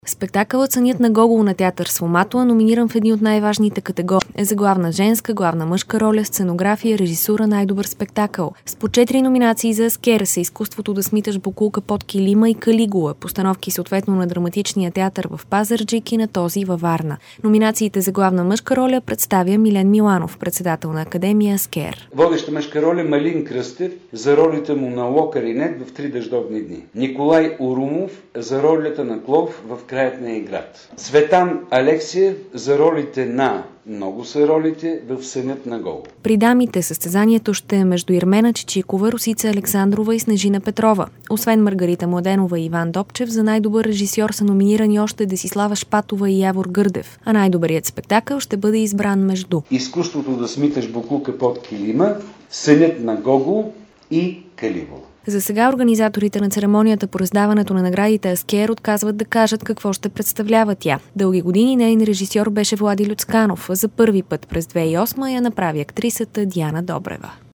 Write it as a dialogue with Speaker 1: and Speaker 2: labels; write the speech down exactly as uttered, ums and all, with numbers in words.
Speaker 1: Спектакълът "Сънят на Гогол" на театър Сломато е номиниран в едни от най-важните категории за главна женска, главна мъжка роля, сценография, режисура, най-добър спектакъл. С по четири номинации за Аскера са "Изкуството да смиташ боклука под килима" и "Калигула", постановки съответно на Драматичния театър в Пазарджик и на този във Варна. Номинациите за главна мъжка роля представя Милен Миланов, председател на Академия Аскер.
Speaker 2: Водеща мъжка роля Малин Кръстев за ролята му на Локар и Нет в "Три дъждовни дни". Николай Урумов за ролята на Клов в "Краят не е град". Цветан Алексиев за ролите на "Много са ролите" в "Сънят на Гогол".
Speaker 1: При дамите състезанието ще е между Ирмена Чичикова, Росица Александрова и Снежина Петрова. Освен Маргарита Младенова и Иван Добчев, за най-добър режисьор са номинирани още Десислава Шпатова и Явор Гърдев, а най-добрият спектакъл ще бъде избран между
Speaker 2: "Изкуството да смиташ боклука под килима", "Сънят на Гогол" и "Калигула".
Speaker 1: За сега организаторите на церемонията по раздаването на наградите Аскер отказват да кажат какво ще представлява тя. Дълги години нейн режисьор беше Влади Люцканов. За първи път през две хиляди и осма я направи актрисата Диана Добрева.